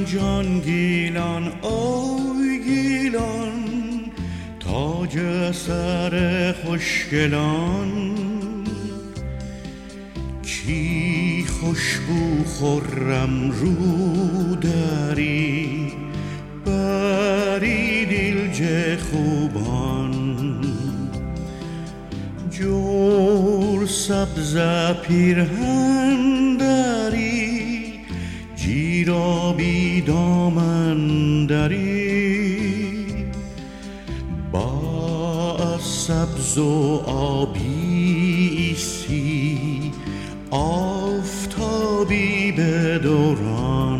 جان گیلان اوی گیلان، تاج سر خوشگلان. کی خوشبو خرم رو داری، بری دیلج خوبان. جور سبز پیرهن داری، جیرابی دامن داری. با سبز و آبی سی، آفتابی به دوران.